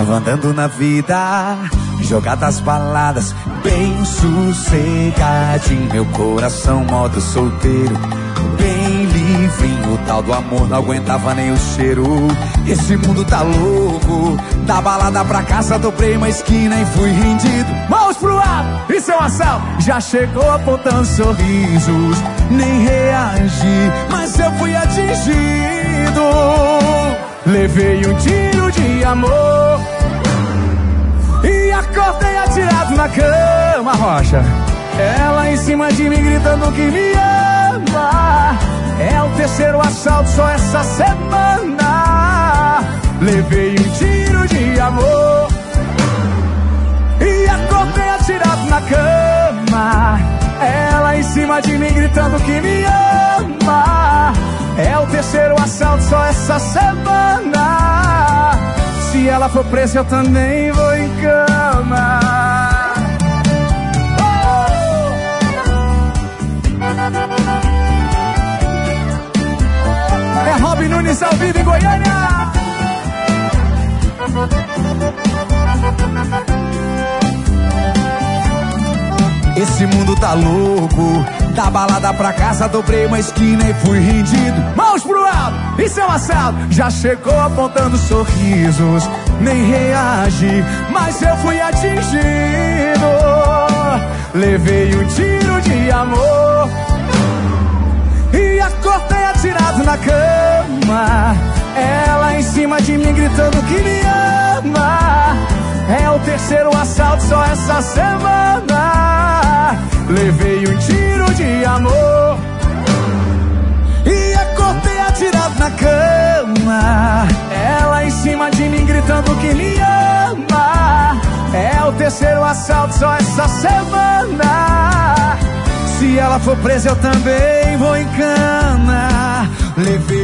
Tava andando na vida, jogado às baladas, bem sossegadinho. Meu coração modo solteiro, bem livrinho. O tal do amor não aguentava nem o cheiro. Esse mundo tá louco. Da balada pra casa, dobrei uma esquina e fui rendido. Mãos pro alto, isso é uma ação. Já chegou apontando sorrisos, nem reagi, mas eu fui atingido. Levei um tiro de amor e acordei atirado na cama, Rocha. Ela em cima de mim gritando que me ama. É o terceiro assalto só essa semana. Levei um tiro de amor e acordei atirado na cama. Ela em cima de mim gritando que me ama. É o terceiro assalto só essa semana. Se ela for presa eu também vou em cama. É Robin Nunes ao vivo em Goiânia. Esse mundo tá louco. Da balada pra casa, dobrei uma esquina e fui rendido. Mãos pro alto, isso é um assalto. Já chegou apontando sorrisos, nem reagi, mas eu fui atingido. Levei um tiro de amor e acordei atirado na cama. Ela em cima de mim gritando que me ama. É o terceiro assalto só essa semana. Levei um tiro de amor e acordei atirado na cama. Ela em cima de mim gritando que me ama. É o terceiro assalto só essa semana. Se ela for presa eu também vou em cana. Levei